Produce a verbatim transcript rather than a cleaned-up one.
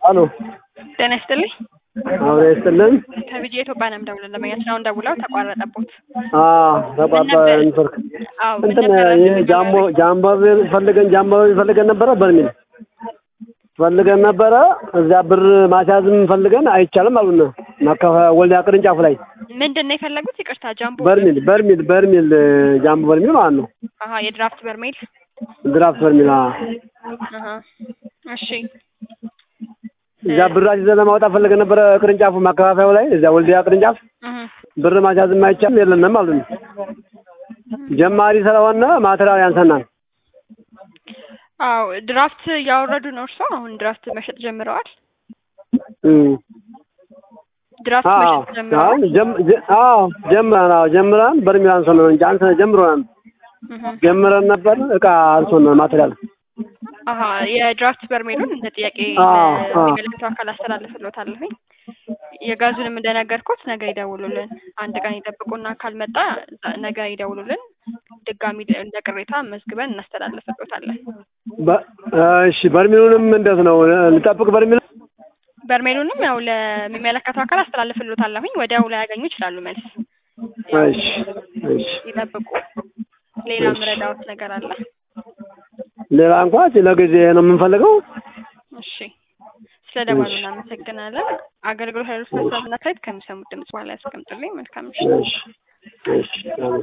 አሎ ጤና ይስጥልኝ። አዎ ይስጥልን። ከቢጂ ኢትዮጵያ ነው የምደውለው። ለማግኘት ነው ደውለው ተቋረጠቦት። አዎ ተቋርጣ ኔትወርክ አዎ እንትን ጃምቦ ጃምቦ ፈልገን ጃምቦ ፈልገን ነበረ በርሚል ፈልገን ነበረ እዚያ ብር ማስያዝም ፈልገን አይቻልም አሉና ማካፋ ወልዲያ ቅርንጫፍ ላይ ምንድነው የፈለጉት? ይቅርታ ጃምቦ በርሚል በርሚል በርሚል ጃምቦ በርሚል ማለት ነው። አሃ የድራፍት በርሚል ድራፍት በርሚል አሃ አሃ እሺ እዛ ብር አስይዘን ለማውጣት ፈልገን ነበረ ቅርንጫፉ ማከፋፈያው ላይ እዚያ ወልዲያ ቅርንጫፍ ብር ማስያዝም አይቻልም የለንም አሉን። ጀማሪ ስለሆነ ማቴሪያል ያንሰናል። አዎ ድራፍት ያወረዱ ነው እርሶ አሁን ድራፍት መሸጥ ጀምረዋል? እም ድራፍት መሸጥ ጀምረዋል? አዎ ጀምረን አዎ ጀምረን በርሚል አንሶን ነው እንጂ አንተ ጀምረን ጀምረን ነበር እቃ አንሶን ነው ማቴሪያል። አሃ የድራፍት በርሜሉን እንደ ጥያቄ ለሚመለከተው አካል አስተላልፍልዎታለሁ። የጋዙንም እንደነገርኩት ነገ ይደውሉልን። አንድ ቀን ይጠብቁና ካልመጣ ነገ ይደውሉልን። ድጋሚ እንደ ቅሬታ መዝግበን እናስተላልፍልዎታለን። እሺ በርሜሉንም እንዴት ነው ልጠብቅ? በርሜሉ በርሜሉንም ያው ለሚመለከተው አካል አስተላልፍልዎታለሁ። ወዲያው ላይ ያገኙ ይችላሉ መልስ። እሺ እሺ ይጠብቁ። ሌላ ምረዳዎት ነገር አለ? ሌላ እንኳን ለጊዜ ነው የምንፈልገው። እሺ ስለደወሉ እናመሰግናለን። አገልግሎት ኃይሎች ተሳትፎና ካይት ከሚሰሙት ድምጽ በኋላ ያስቀምጡልኝ። መልካም ምሽት። እሺ እሺ